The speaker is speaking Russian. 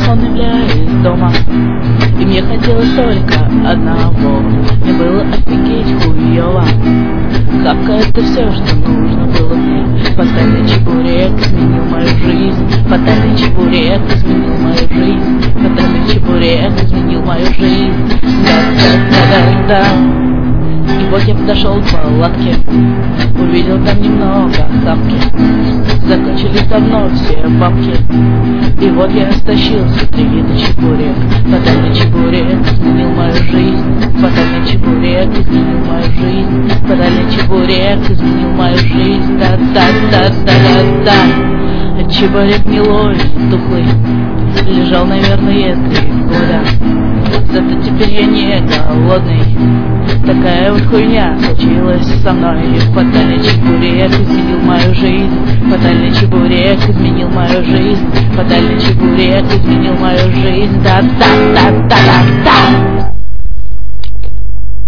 он является дома. И мне хотелось только одного, мне было офигеть хуёво. Хапка — это все, что нужно было мне. Фатальный чебурек изменил мою жизнь. Фатальный чебурек изменил мою жизнь. Фатальный чебурек изменил мою жизнь. Да-да-да-да-да. И вот я подошел к палатке, увидел там немного хамки. Закончились давно все бабки. И вот я стащился 3 вида чебурек. Фатальный чебурек изменил мою жизнь. Фатальный чебурек изменил мою жизнь. Фатальный чебурек изменил мою жизнь. Да-да-да-да-да-да. Чебурек гнилой, тухлый, лежал, наверное, 3 года. Зато теперь я не голодный. Такая вот хуйня случилась со мной. Фатальный чебурек изменил мою жизнь. Фатальный чебурек изменил мою жизнь. Фатальный чебурек изменил мою жизнь. Да-да-да-да-да.